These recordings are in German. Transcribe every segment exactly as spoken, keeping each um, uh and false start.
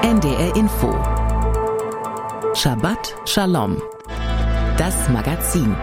N D R Info. Shabbat Shalom. Das Magazin.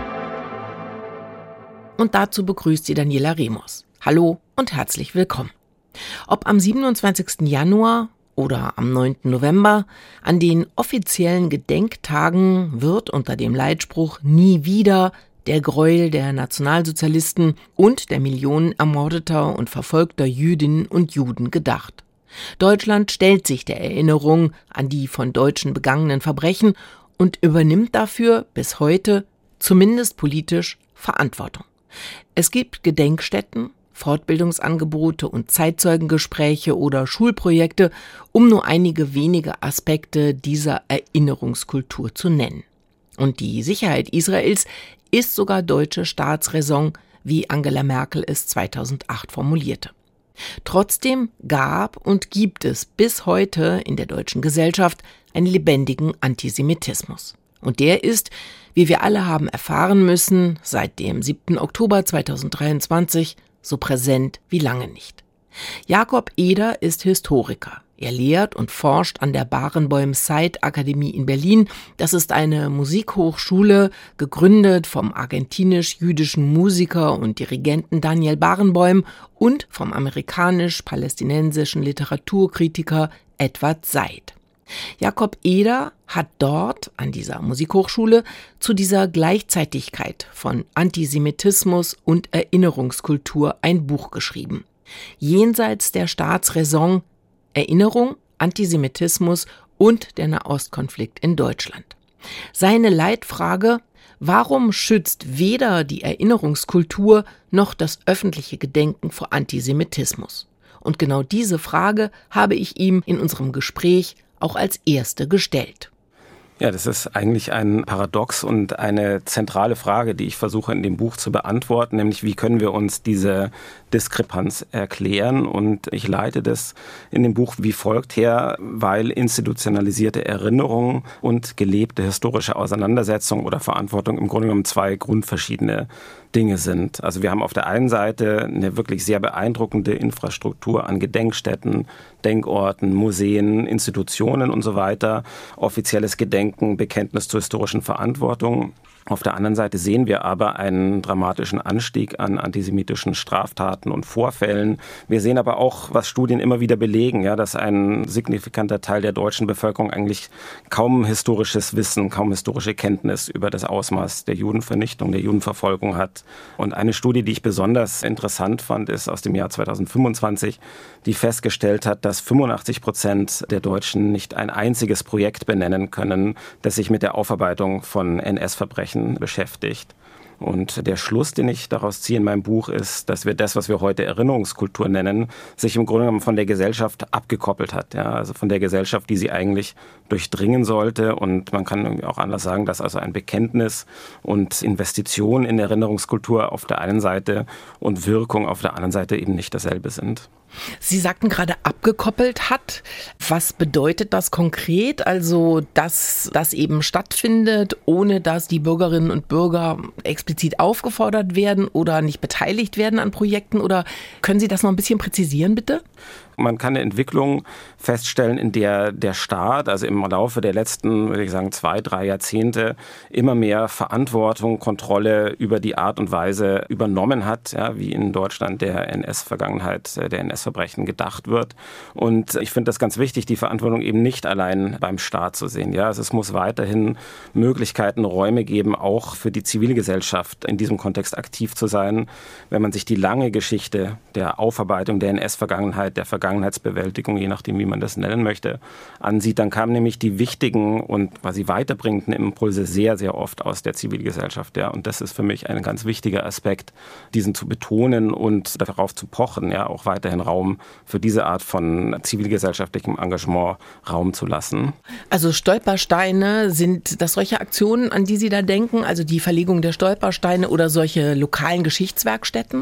Und dazu begrüßt sie Daniela Remus. Hallo und herzlich willkommen. Ob am siebenundzwanzigsten Januar oder am neunten November, an den offiziellen Gedenktagen wird unter dem Leitspruch „Nie wieder" der Gräuel der Nationalsozialisten und der Millionen ermordeter und verfolgter Jüdinnen und Juden gedacht. Deutschland stellt sich der Erinnerung an die von Deutschen begangenen Verbrechen und übernimmt dafür bis heute, zumindest politisch, Verantwortung. Es gibt Gedenkstätten, Fortbildungsangebote und Zeitzeugengespräche oder Schulprojekte, um nur einige wenige Aspekte dieser Erinnerungskultur zu nennen. Und die Sicherheit Israels ist sogar deutsche Staatsräson, wie Angela Merkel es zweitausendacht formulierte. Trotzdem gab und gibt es bis heute in der deutschen Gesellschaft einen lebendigen Antisemitismus. Und der ist, wie wir alle haben erfahren müssen, seit dem siebten Oktober zweitausenddreiundzwanzig so präsent wie lange nicht. Jakob Eder ist Historiker. Er lehrt und forscht an der Barenboim-Said-Akademie in Berlin. Das ist eine Musikhochschule, gegründet vom argentinisch-jüdischen Musiker und Dirigenten Daniel Barenboim und vom amerikanisch-palästinensischen Literaturkritiker Edward Said. Jakob Eder hat dort an dieser Musikhochschule zu dieser Gleichzeitigkeit von Antisemitismus und Erinnerungskultur ein Buch geschrieben. Jenseits der Staatsräson: Erinnerung, Antisemitismus und der Nahostkonflikt in Deutschland. Seine Leitfrage: Warum schützt weder die Erinnerungskultur noch das öffentliche Gedenken vor Antisemitismus? Und genau diese Frage habe ich ihm in unserem Gespräch auch als erste gestellt. Ja, das ist eigentlich ein Paradox und eine zentrale Frage, die ich versuche in dem Buch zu beantworten, nämlich wie können wir uns diese Diskrepanz erklären? Und ich leite das in dem Buch wie folgt her: Weil institutionalisierte Erinnerung und gelebte historische Auseinandersetzung oder Verantwortung im Grunde genommen zwei grundverschiedene Dinge sind. Also wir haben auf der einen Seite eine wirklich sehr beeindruckende Infrastruktur an Gedenkstätten, Denkorten, Museen, Institutionen und so weiter, offizielles Gedenken, Bekenntnis zur historischen Verantwortung. Auf der anderen Seite sehen wir aber einen dramatischen Anstieg an antisemitischen Straftaten und Vorfällen. Wir sehen aber auch, was Studien immer wieder belegen, ja, dass ein signifikanter Teil der deutschen Bevölkerung eigentlich kaum historisches Wissen, kaum historische Kenntnis über das Ausmaß der Judenvernichtung, der Judenverfolgung hat. Und eine Studie, die ich besonders interessant fand, ist aus dem Jahr zweitausendfünfundzwanzig, die festgestellt hat, dass fünfundachtzig Prozent der Deutschen nicht ein einziges Projekt benennen können, das sich mit der Aufarbeitung von N S-Verbrechen beschäftigt. Und der Schluss, den ich daraus ziehe in meinem Buch, ist, dass wir das, was wir heute Erinnerungskultur nennen, sich im Grunde genommen von der Gesellschaft abgekoppelt hat. Ja, also von der Gesellschaft, die sie eigentlich durchdringen sollte. Und man kann irgendwie auch anders sagen, dass also ein Bekenntnis und Investition in Erinnerungskultur auf der einen Seite und Wirkung auf der anderen Seite eben nicht dasselbe sind. Sie sagten gerade abgekoppelt hat. Was bedeutet das konkret? Also, dass das eben stattfindet, ohne dass die Bürgerinnen und Bürger explizit aufgefordert werden oder nicht beteiligt werden an Projekten? Oder können Sie das noch ein bisschen präzisieren, bitte? Man kann eine Entwicklung feststellen, in der der Staat, also im Laufe der letzten, würde ich sagen, zwei, drei Jahrzehnte immer mehr Verantwortung, Kontrolle über die Art und Weise übernommen hat, ja, wie in Deutschland der N S-Vergangenheit, der N S-Verbrechen gedacht wird. Und ich finde das ganz wichtig, die Verantwortung eben nicht allein beim Staat zu sehen. Ja, also es muss weiterhin Möglichkeiten, Räume geben, auch für die Zivilgesellschaft in diesem Kontext aktiv zu sein. Wenn man sich die lange Geschichte der Aufarbeitung der N S-Vergangenheit, der Vergangenheit Vergangenheitsbewältigung, je nachdem, wie man das nennen möchte, ansieht, dann kamen nämlich die wichtigen und quasi weiterbringenden Impulse sehr, sehr oft aus der Zivilgesellschaft. Ja. Und das ist für mich ein ganz wichtiger Aspekt, diesen zu betonen und darauf zu pochen, ja, auch weiterhin Raum für diese Art von zivilgesellschaftlichem Engagement Raum zu lassen. Also Stolpersteine, sind das solche Aktionen, an die Sie da denken, also die Verlegung der Stolpersteine oder solche lokalen Geschichtswerkstätten?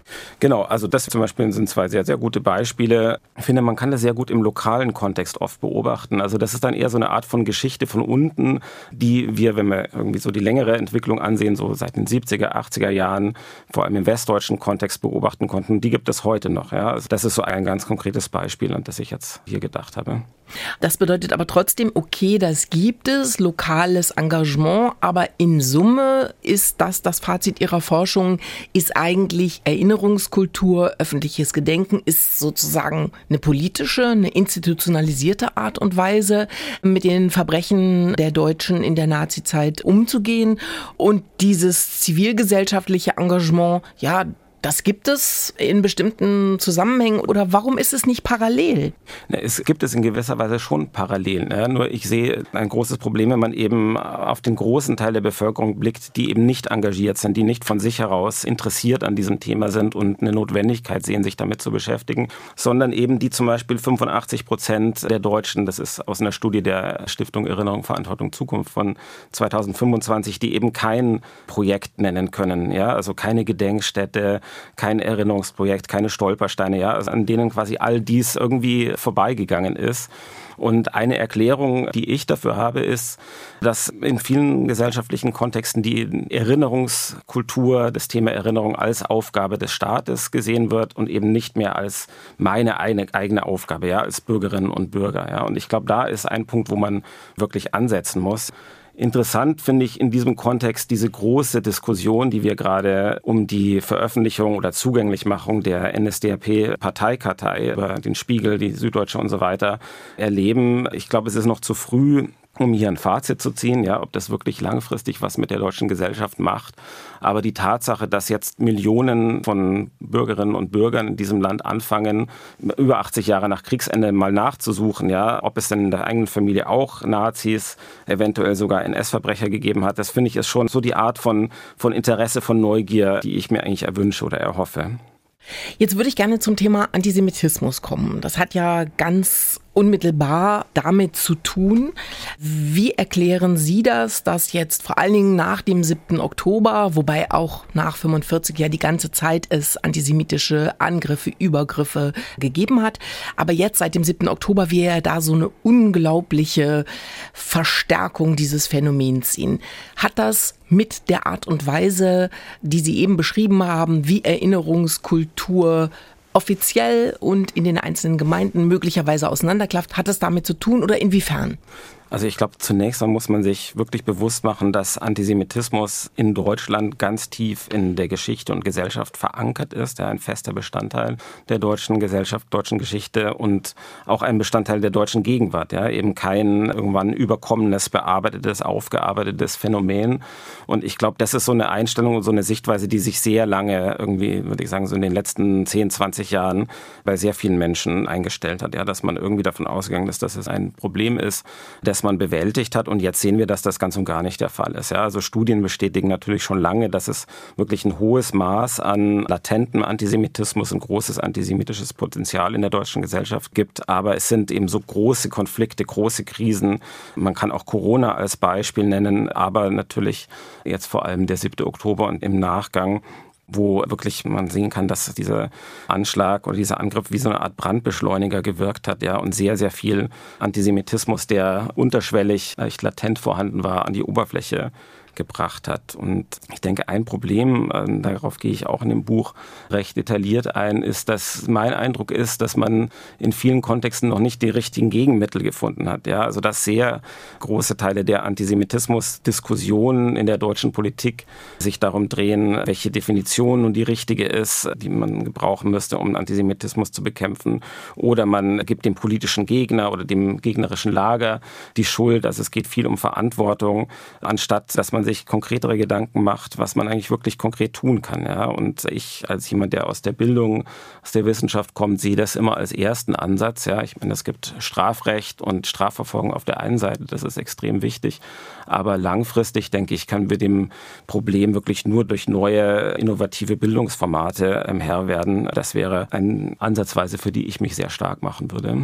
Genau, also das zum Beispiel sind zwei sehr, sehr gute Beispiele. Ich finde, man kann das sehr gut im lokalen Kontext oft beobachten. Also das ist dann eher so eine Art von Geschichte von unten, die wir, wenn wir irgendwie so die längere Entwicklung ansehen, so seit den siebziger, achtziger Jahren, vor allem im westdeutschen Kontext beobachten konnten. Die gibt es heute noch. Ja. Also das ist so ein ganz konkretes Beispiel, an das ich jetzt hier gedacht habe. Das bedeutet aber trotzdem, okay, das gibt es, lokales Engagement, aber in Summe ist das das Fazit Ihrer Forschung, ist eigentlich Erinnerungskultur, öffentliches Gedenken, ist sozusagen eine politische, eine institutionalisierte Art und Weise, mit den Verbrechen der Deutschen in der Nazizeit umzugehen. Und dieses zivilgesellschaftliche Engagement, ja, das gibt es in bestimmten Zusammenhängen oder warum ist es nicht parallel? Es gibt es in gewisser Weise schon parallel. Ne? Nur ich sehe ein großes Problem, wenn man eben auf den großen Teil der Bevölkerung blickt, die eben nicht engagiert sind, die nicht von sich heraus interessiert an diesem Thema sind und eine Notwendigkeit sehen, sich damit zu beschäftigen, sondern eben die zum Beispiel fünfundachtzig Prozent der Deutschen, das ist aus einer Studie der Stiftung Erinnerung, Verantwortung, Zukunft von zweitausendfünfundzwanzig, die eben kein Projekt nennen können, ja, also keine Gedenkstätte, kein Erinnerungsprojekt, keine Stolpersteine, ja, also an denen quasi all dies irgendwie vorbeigegangen ist. Und eine Erklärung, die ich dafür habe, ist, dass in vielen gesellschaftlichen Kontexten die Erinnerungskultur, das Thema Erinnerung als Aufgabe des Staates gesehen wird und eben nicht mehr als meine eigene Aufgabe, ja, als Bürgerinnen und Bürger. Ja. Und ich glaube, da ist ein Punkt, wo man wirklich ansetzen muss. Interessant finde ich in diesem Kontext diese große Diskussion, die wir gerade um die Veröffentlichung oder Zugänglichmachung der N S D A P-Parteikartei über den Spiegel, die Süddeutsche und so weiter erleben. Ich glaube, es ist noch zu früh, um hier ein Fazit zu ziehen, ja, ob das wirklich langfristig was mit der deutschen Gesellschaft macht. Aber die Tatsache, dass jetzt Millionen von Bürgerinnen und Bürgern in diesem Land anfangen, über achtzig Jahre nach Kriegsende mal nachzusuchen, ja, ob es denn in der eigenen Familie auch Nazis, eventuell sogar N S-Verbrecher gegeben hat, das finde ich ist schon so die Art von, von Interesse, von Neugier, die ich mir eigentlich erwünsche oder erhoffe. Jetzt würde ich gerne zum Thema Antisemitismus kommen. Das hat ja ganz unmittelbar damit zu tun. Wie erklären Sie das, dass jetzt vor allen Dingen nach dem siebten Oktober, wobei auch nach fünfundvierzig ja die ganze Zeit es antisemitische Angriffe, Übergriffe gegeben hat, aber jetzt seit dem siebten Oktober wir ja da so eine unglaubliche Verstärkung dieses Phänomens sehen. Hat das mit der Art und Weise, die Sie eben beschrieben haben, wie Erinnerungskultur offiziell und in den einzelnen Gemeinden möglicherweise auseinanderklafft, hat es damit zu tun oder inwiefern? Also ich glaube, zunächst mal muss man sich wirklich bewusst machen, dass Antisemitismus in Deutschland ganz tief in der Geschichte und Gesellschaft verankert ist, ja, ein fester Bestandteil der deutschen Gesellschaft, deutschen Geschichte und auch ein Bestandteil der deutschen Gegenwart, ja, eben kein irgendwann überkommenes, bearbeitetes, aufgearbeitetes Phänomen. Und ich glaube, das ist so eine Einstellung und so eine Sichtweise, die sich sehr lange irgendwie, würde ich sagen, so in den letzten zehn, zwanzig Jahren bei sehr vielen Menschen eingestellt hat, ja, dass man irgendwie davon ausgegangen ist, dass es ein Problem ist, das man bewältigt hat. Und jetzt sehen wir, dass das ganz und gar nicht der Fall ist. Ja, also Studien bestätigen natürlich schon lange, dass es wirklich ein hohes Maß an latentem Antisemitismus, ein großes antisemitisches Potenzial in der deutschen Gesellschaft gibt. Aber es sind eben so große Konflikte, große Krisen. Man kann auch Corona als Beispiel nennen, aber natürlich jetzt vor allem der siebte Oktober und im Nachgang, wo wirklich man sehen kann, dass dieser Anschlag oder dieser Angriff wie so eine Art Brandbeschleuniger gewirkt hat, ja, und sehr, sehr viel Antisemitismus, der unterschwellig, echt latent vorhanden war, an die Oberfläche gebracht hat. Und ich denke, ein Problem, äh, darauf gehe ich auch in dem Buch recht detailliert ein, ist, dass mein Eindruck ist, dass man in vielen Kontexten noch nicht die richtigen Gegenmittel gefunden hat. Ja, also dass sehr große Teile der Antisemitismus-Diskussionen in der deutschen Politik sich darum drehen, welche Definition nun die richtige ist, die man gebrauchen müsste, um Antisemitismus zu bekämpfen. Oder man gibt dem politischen Gegner oder dem gegnerischen Lager die Schuld. Also es geht viel um Verantwortung, anstatt dass man sich konkretere Gedanken macht, was man eigentlich wirklich konkret tun kann. Ja? Und ich als jemand, der aus der Bildung, aus der Wissenschaft kommt, sehe das immer als ersten Ansatz. Ja? Ich meine, es gibt Strafrecht und Strafverfolgung auf der einen Seite, das ist extrem wichtig. Aber langfristig, denke ich, können wir dem Problem wirklich nur durch neue, innovative Bildungsformate Herr werden. Das wäre eine Ansatzweise, für die ich mich sehr stark machen würde.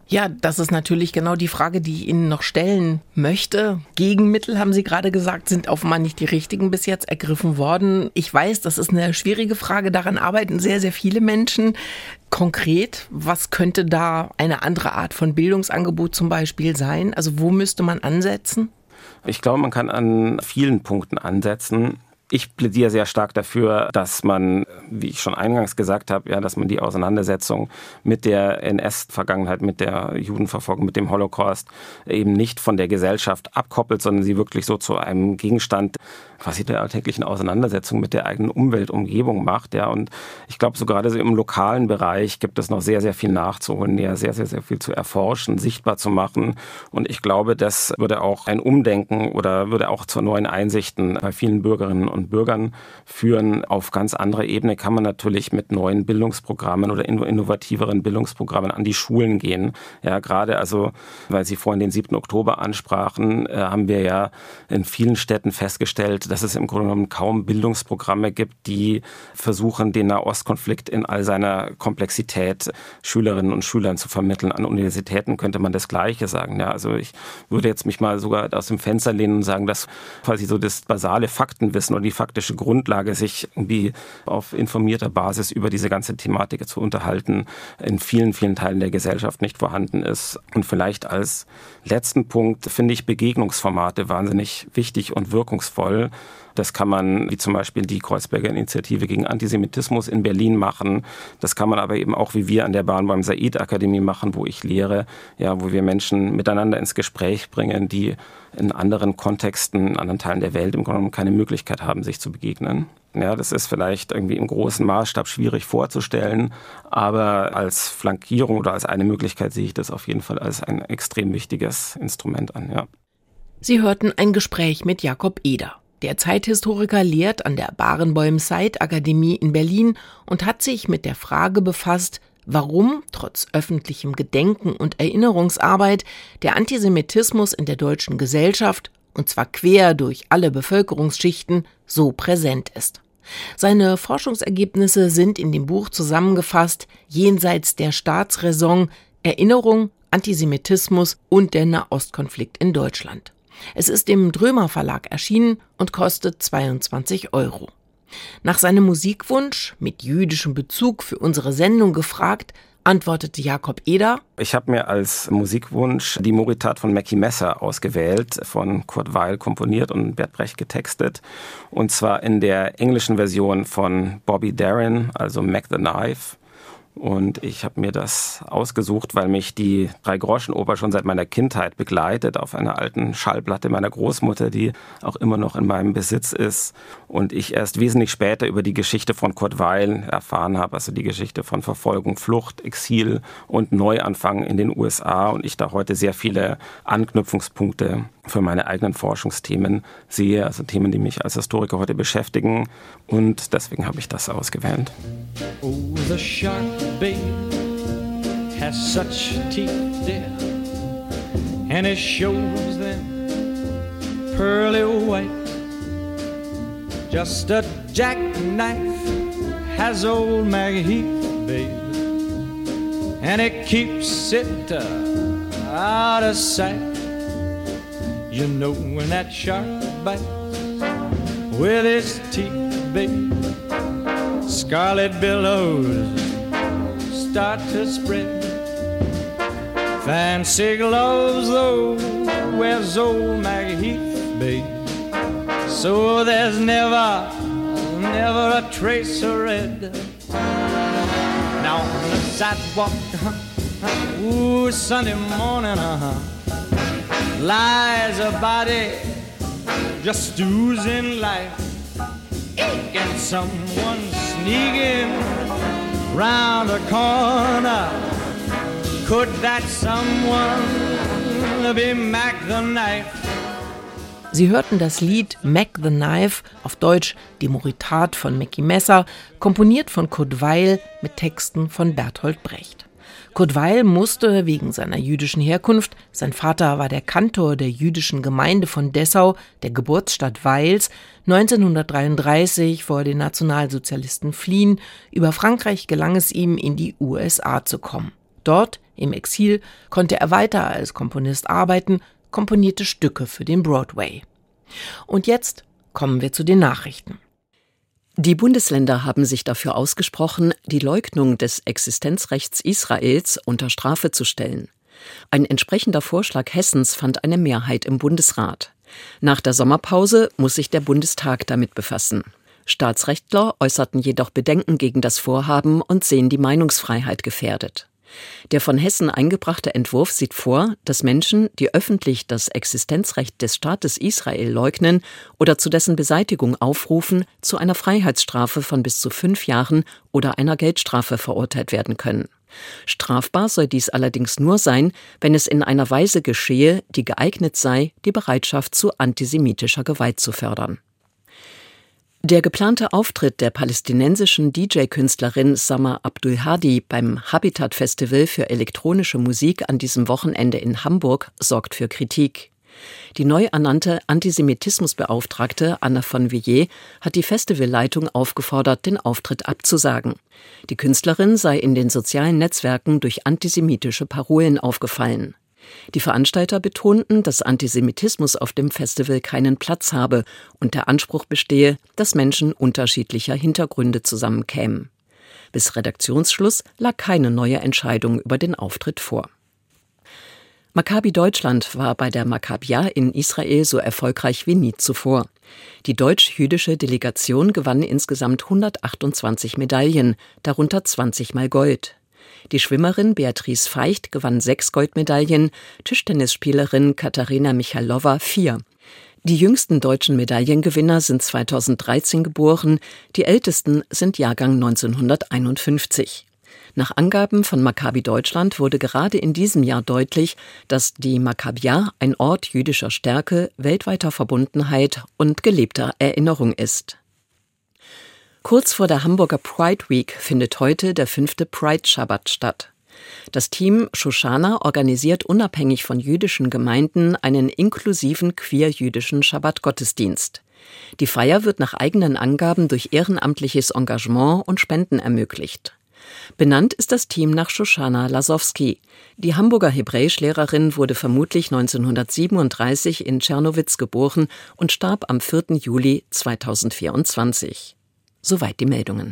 Ja, das ist natürlich genau die Frage, die ich Ihnen noch stellen möchte. Gegenmittel, haben Sie gerade gesagt, sind offenbar nicht die richtigen bis jetzt ergriffen worden. Ich weiß, das ist eine schwierige Frage. Daran arbeiten sehr, sehr viele Menschen. Konkret, was könnte da eine andere Art von Bildungsangebot zum Beispiel sein? Also wo müsste man ansetzen? Ich glaube, man kann an vielen Punkten ansetzen. Ich plädiere sehr stark dafür, dass man, wie ich schon eingangs gesagt habe, ja, dass man die Auseinandersetzung mit der N S-Vergangenheit, mit der Judenverfolgung, mit dem Holocaust eben nicht von der Gesellschaft abkoppelt, sondern sie wirklich so zu einem Gegenstand quasi der alltäglichen Auseinandersetzung mit der eigenen Umweltumgebung macht. Ja. Und ich glaube, so gerade so im lokalen Bereich gibt es noch sehr, sehr viel nachzuholen, ja, sehr, sehr, sehr viel zu erforschen, sichtbar zu machen. Und ich glaube, das würde auch ein Umdenken oder würde auch zu neuen Einsichten bei vielen Bürgerinnen und Bürgern führen. Auf ganz anderer Ebene kann man natürlich mit neuen Bildungsprogrammen oder innovativeren Bildungsprogrammen an die Schulen gehen. Ja, gerade also, weil Sie vorhin den siebten Oktober ansprachen, äh, haben wir ja in vielen Städten festgestellt, dass es im Grunde genommen kaum Bildungsprogramme gibt, die versuchen, den Nahostkonflikt in all seiner Komplexität Schülerinnen und Schülern zu vermitteln. An Universitäten könnte man das Gleiche sagen. Ja, also ich würde jetzt mich mal sogar aus dem Fenster lehnen und sagen, dass quasi so das basale Faktenwissen oder die faktische Grundlage, sich irgendwie auf informierter Basis über diese ganze Thematik zu unterhalten, in vielen, vielen Teilen der Gesellschaft nicht vorhanden ist. Und vielleicht als letzten Punkt finde ich Begegnungsformate wahnsinnig wichtig und wirkungsvoll. Das kann man, wie zum Beispiel die Kreuzberger Initiative gegen Antisemitismus in Berlin machen. Das kann man aber eben auch, wie wir an der Barnbaum Said Akademie machen, wo ich lehre, ja, wo wir Menschen miteinander ins Gespräch bringen, die in anderen Kontexten, in anderen Teilen der Welt im Grunde genommen keine Möglichkeit haben, sich zu begegnen. Ja, das ist vielleicht irgendwie im großen Maßstab schwierig vorzustellen, aber als Flankierung oder als eine Möglichkeit sehe ich das auf jeden Fall als ein extrem wichtiges Instrument an, ja. Sie hörten ein Gespräch mit Jakob Eder. Der Zeithistoriker lehrt an der Barenboim Said Akademie in Berlin und hat sich mit der Frage befasst, warum trotz öffentlichem Gedenken und Erinnerungsarbeit der Antisemitismus in der deutschen Gesellschaft, und zwar quer durch alle Bevölkerungsschichten, so präsent ist. Seine Forschungsergebnisse sind in dem Buch zusammengefasst: Jenseits der Staatsräson, Erinnerung, Antisemitismus und der Nahostkonflikt in Deutschland. Es ist im Drömer Verlag erschienen und kostet zweiundzwanzig Euro. Nach seinem Musikwunsch, mit jüdischem Bezug für unsere Sendung gefragt, antwortete Jakob Eder: Ich habe mir als Musikwunsch die Moritat von Mackie Messer ausgewählt, von Kurt Weill komponiert und Bert Brecht getextet. Und zwar in der englischen Version von Bobby Darin, also Mac the Knife. Und ich habe mir das ausgesucht, weil mich die Drei-Groschen-Oper schon seit meiner Kindheit begleitet, auf einer alten Schallplatte meiner Großmutter, die auch immer noch in meinem Besitz ist. Und ich erst wesentlich später über die Geschichte von Kurt Weill erfahren habe, also die Geschichte von Verfolgung, Flucht, Exil und Neuanfang in den U S A. Und ich da heute sehr viele Anknüpfungspunkte für meine eigenen Forschungsthemen sehe, also Themen, die mich als Historiker heute beschäftigen. Und deswegen habe ich das ausgewählt. Oh, the shark, babe, has such teeth, dear, and it shows them pearly white. Just a jackknife has old Maggie Heath, babe, and it keeps it uh, out of sight. You know when that shark bites with his teeth, babe, scarlet billows start to spread. Fancy gloves, though, wears old Maggie Heath, babe, so there's never, never a trace of red. Now on the sidewalk, uh-huh, ooh, Sunday morning, uh-huh, lies a body just oozing life. And someone sneaking round the corner. Could that someone be Mac the Knife? Sie hörten das Lied Mac the Knife, auf Deutsch die Moritat von Mackie Messer, komponiert von Kurt Weill mit Texten von Bertolt Brecht. Kurt Weill musste wegen seiner jüdischen Herkunft, sein Vater war der Kantor der jüdischen Gemeinde von Dessau, der Geburtsstadt Weils, neunzehnhundertdreiunddreißig vor den Nationalsozialisten fliehen. Über Frankreich gelang es ihm, in die U S A zu kommen. Dort, im Exil, konnte er weiter als Komponist arbeiten, komponierte Stücke für den Broadway. Und jetzt kommen wir zu den Nachrichten. Die Bundesländer haben sich dafür ausgesprochen, die Leugnung des Existenzrechts Israels unter Strafe zu stellen. Ein entsprechender Vorschlag Hessens fand eine Mehrheit im Bundesrat. Nach der Sommerpause muss sich der Bundestag damit befassen. Staatsrechtler äußerten jedoch Bedenken gegen das Vorhaben und sehen die Meinungsfreiheit gefährdet. Der von Hessen eingebrachte Entwurf sieht vor, dass Menschen, die öffentlich das Existenzrecht des Staates Israel leugnen oder zu dessen Beseitigung aufrufen, zu einer Freiheitsstrafe von bis zu fünf Jahren oder einer Geldstrafe verurteilt werden können. Strafbar soll dies allerdings nur sein, wenn es in einer Weise geschehe, die geeignet sei, die Bereitschaft zu antisemitischer Gewalt zu fördern. Der geplante Auftritt der palästinensischen D J-Künstlerin Samar Abdulhadi beim Habitat-Festival für elektronische Musik an diesem Wochenende in Hamburg sorgt für Kritik. Die neu ernannte Antisemitismusbeauftragte Anna von Villiers hat die Festivalleitung aufgefordert, den Auftritt abzusagen. Die Künstlerin sei in den sozialen Netzwerken durch antisemitische Parolen aufgefallen. Die Veranstalter betonten, dass Antisemitismus auf dem Festival keinen Platz habe und der Anspruch bestehe, dass Menschen unterschiedlicher Hintergründe zusammenkämen. Bis Redaktionsschluss lag keine neue Entscheidung über den Auftritt vor. Maccabi Deutschland war bei der Maccabia in Israel so erfolgreich wie nie zuvor. Die deutsch-jüdische Delegation gewann insgesamt hundertachtundzwanzig Medaillen, darunter zwanzig Mal Gold. Die Schwimmerin Beatrice Feicht gewann sechs Goldmedaillen, Tischtennisspielerin Katharina Michalowa vier. Die jüngsten deutschen Medaillengewinner sind zweitausenddreizehn geboren, die ältesten sind Jahrgang neunzehnhunderteinundfünfzig. Nach Angaben von Maccabi Deutschland wurde gerade in diesem Jahr deutlich, dass die Maccabia ein Ort jüdischer Stärke, weltweiter Verbundenheit und gelebter Erinnerung ist. Kurz vor der Hamburger Pride Week findet heute der fünfte Pride-Schabbat statt. Das Team Shoshana organisiert unabhängig von jüdischen Gemeinden einen inklusiven queer-jüdischen Schabbat-Gottesdienst. Die Feier wird nach eigenen Angaben durch ehrenamtliches Engagement und Spenden ermöglicht. Benannt ist das Team nach Shoshana Lasowski. Die Hamburger Hebräischlehrerin wurde vermutlich neunzehnhundertsiebenunddreißig in Czernowitz geboren und starb am vierten Juli zweitausendvierundzwanzig. Soweit die Meldungen.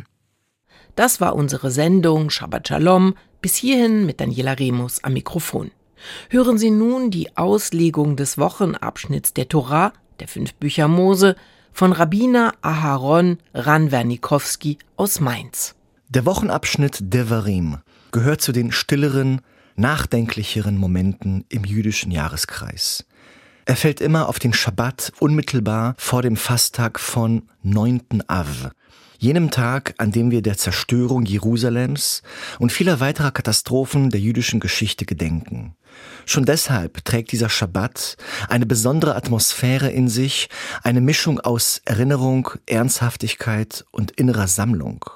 Das war unsere Sendung Shabbat Shalom, bis hierhin mit Daniela Remus am Mikrofon. Hören Sie nun die Auslegung des Wochenabschnitts der Torah, der fünf Bücher Mose, von Rabbiner Aharon Ranwernikowski aus Mainz. Der Wochenabschnitt Devarim gehört zu den stilleren, nachdenklicheren Momenten im jüdischen Jahreskreis. Er fällt immer auf den Schabbat unmittelbar vor dem Fasttag von neunten Av, jenem Tag, an dem wir der Zerstörung Jerusalems und vieler weiterer Katastrophen der jüdischen Geschichte gedenken. Schon deshalb trägt dieser Schabbat eine besondere Atmosphäre in sich, eine Mischung aus Erinnerung, Ernsthaftigkeit und innerer Sammlung.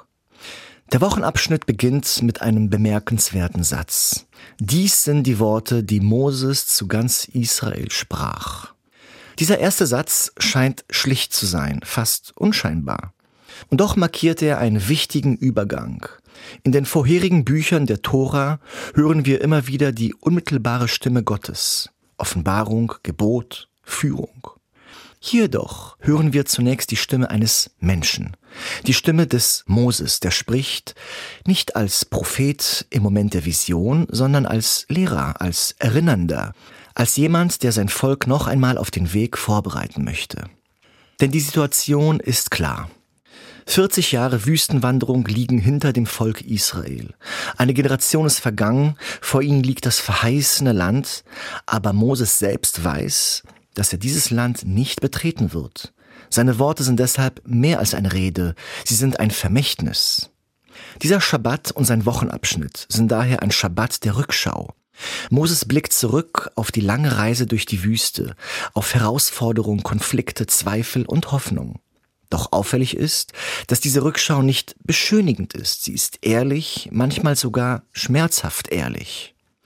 Der Wochenabschnitt beginnt mit einem bemerkenswerten Satz. Dies sind die Worte, die Moses zu ganz Israel sprach. Dieser erste Satz scheint schlicht zu sein, fast unscheinbar. Und doch markiert er einen wichtigen Übergang. In den vorherigen Büchern der Tora hören wir immer wieder die unmittelbare Stimme Gottes. Offenbarung, Gebot, Führung. Hier doch hören wir zunächst die Stimme eines Menschen. Die Stimme des Moses, der spricht nicht als Prophet im Moment der Vision, sondern als Lehrer, als Erinnernder, als jemand, der sein Volk noch einmal auf den Weg vorbereiten möchte. Denn die Situation ist klar. vierzig Jahre Wüstenwanderung liegen hinter dem Volk Israel. Eine Generation ist vergangen, vor ihnen liegt das verheißene Land, aber Moses selbst weiß, dass er dieses Land nicht betreten wird. Seine Worte sind deshalb mehr als eine Rede, sie sind ein Vermächtnis. Dieser Schabbat und sein Wochenabschnitt sind daher ein Schabbat der Rückschau. Moses blickt zurück auf die lange Reise durch die Wüste, auf Herausforderungen, Konflikte, Zweifel und Hoffnung. Doch auffällig ist, dass diese Rückschau nicht beschönigend ist. Sie ist ehrlich, manchmal sogar schmerzhaft ehrlich.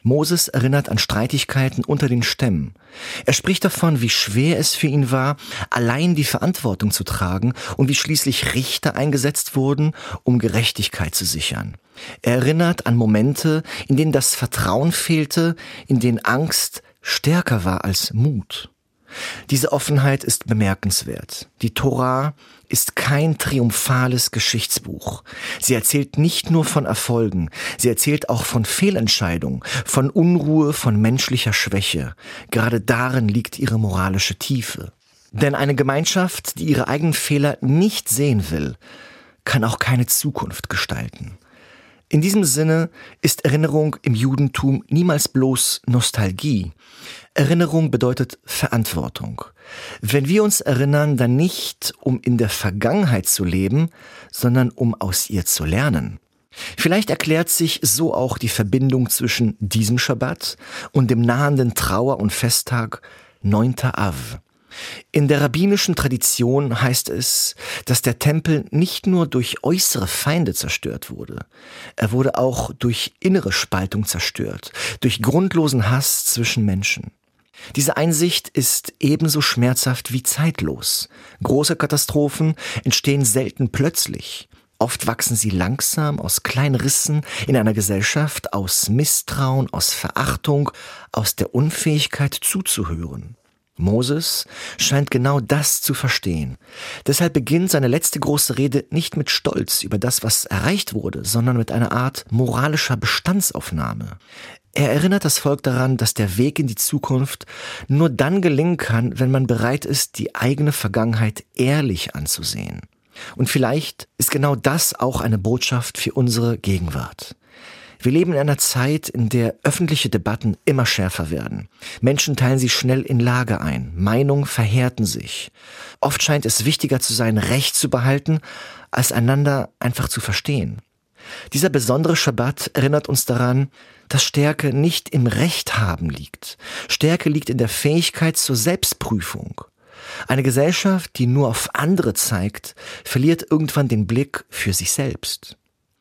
Moses erinnert an Streitigkeiten unter den Stämmen. Er spricht davon, wie schwer es für ihn war, allein die Verantwortung zu tragen und wie schließlich Richter eingesetzt wurden, um Gerechtigkeit zu sichern. Er erinnert an Momente, in denen das Vertrauen fehlte, in denen Angst stärker war als Mut. Diese Offenheit ist bemerkenswert. Die Tora ist kein triumphales Geschichtsbuch. Sie erzählt nicht nur von Erfolgen, sie erzählt auch von Fehlentscheidungen, von Unruhe, von menschlicher Schwäche. Gerade darin liegt ihre moralische Tiefe. Denn eine Gemeinschaft, die ihre eigenen Fehler nicht sehen will, kann auch keine Zukunft gestalten. In diesem Sinne ist Erinnerung im Judentum niemals bloß Nostalgie. Erinnerung bedeutet Verantwortung. Wenn wir uns erinnern, dann nicht, um in der Vergangenheit zu leben, sondern um aus ihr zu lernen. Vielleicht erklärt sich so auch die Verbindung zwischen diesem Schabbat und dem nahenden Trauer- und Festtag neunter Av. In der rabbinischen Tradition heißt es, dass der Tempel nicht nur durch äußere Feinde zerstört wurde, er wurde auch durch innere Spaltung zerstört, durch grundlosen Hass zwischen Menschen. Diese Einsicht ist ebenso schmerzhaft wie zeitlos. Große Katastrophen entstehen selten plötzlich. Oft wachsen sie langsam aus kleinen Rissen in einer Gesellschaft, aus Misstrauen, aus Verachtung, aus der Unfähigkeit zuzuhören. Moses scheint genau das zu verstehen. Deshalb beginnt seine letzte große Rede nicht mit Stolz über das, was erreicht wurde, sondern mit einer Art moralischer Bestandsaufnahme. Er erinnert das Volk daran, dass der Weg in die Zukunft nur dann gelingen kann, wenn man bereit ist, die eigene Vergangenheit ehrlich anzusehen. Und vielleicht ist genau das auch eine Botschaft für unsere Gegenwart. Wir leben in einer Zeit, in der öffentliche Debatten immer schärfer werden. Menschen teilen sich schnell in Lager ein. Meinungen verhärten sich. Oft scheint es wichtiger zu sein, Recht zu behalten, als einander einfach zu verstehen. Dieser besondere Schabbat erinnert uns daran, dass Stärke nicht im Recht haben liegt. Stärke liegt in der Fähigkeit zur Selbstprüfung. Eine Gesellschaft, die nur auf andere zeigt, verliert irgendwann den Blick für sich selbst.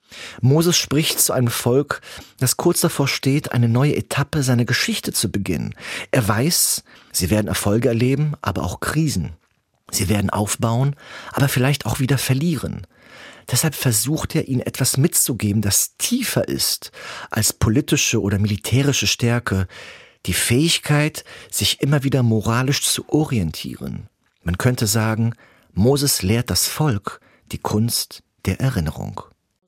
Moses spricht zu einem Volk, das kurz davor steht, eine neue Etappe seiner Geschichte zu beginnen. Er weiß, sie werden Erfolge erleben, aber auch Krisen. Sie werden aufbauen, aber vielleicht auch wieder verlieren. Deshalb versucht er, ihnen etwas mitzugeben, das tiefer ist als politische oder militärische Stärke, die Fähigkeit, sich immer wieder moralisch zu orientieren. Man könnte sagen, Moses lehrt das Volk die Kunst der Erinnerung.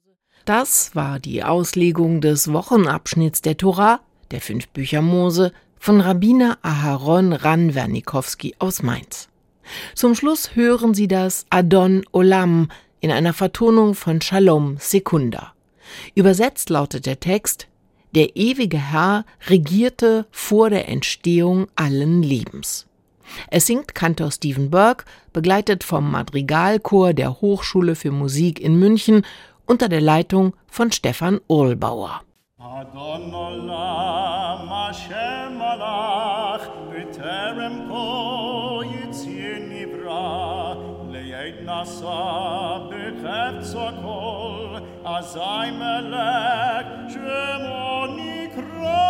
Das war die Auslegung des Wochenabschnitts der Tora, der fünf Bücher Mose, von Rabbiner Aharon Ranwernikowski aus Mainz. Zum Schluss hören Sie das Adon Olam in einer Vertonung von Shalom Sekunda. Übersetzt lautet der Text: Der ewige Herr regierte vor der Entstehung allen Lebens. Es singt Kantor Stephen Burke, begleitet vom Madrigalchor der Hochschule für Musik in München unter der Leitung von Stefan Ohlbauer. Adon olam Hashem malach b'terem kol yitzir nivra le'ed nasa b'chefetzo kol azay melech shemo nikra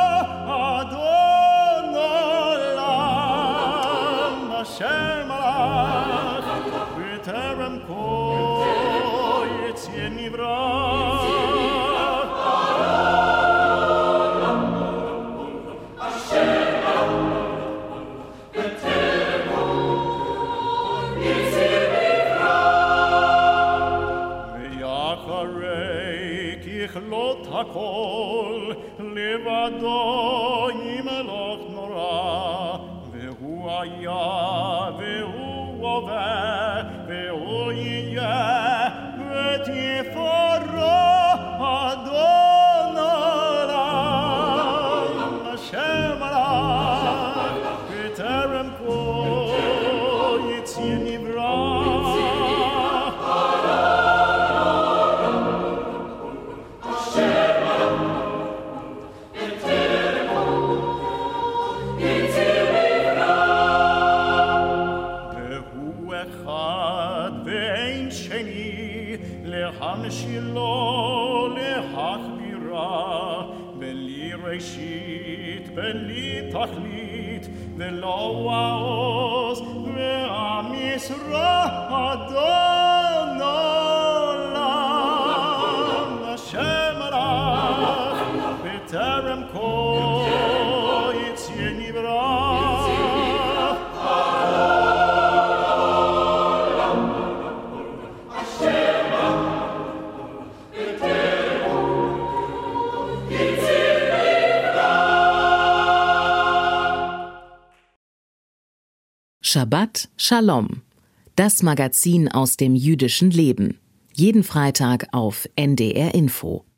Adon olam Hashem malach b'terem kol yitzir nivra הכל לבדו ימלוך נורא והוא היה והוא הווה והוא יהיה ותפארו אדון עולם השם עליו בטרם כל יציר נברא Hashem, בראשית בלי תכלית ולא העוז ועם ישראל אדון עולם השם הלך בטרם כל יצא נברא Shabbat Shalom, das Magazin aus dem jüdischen Leben. Jeden Freitag auf N D R Info.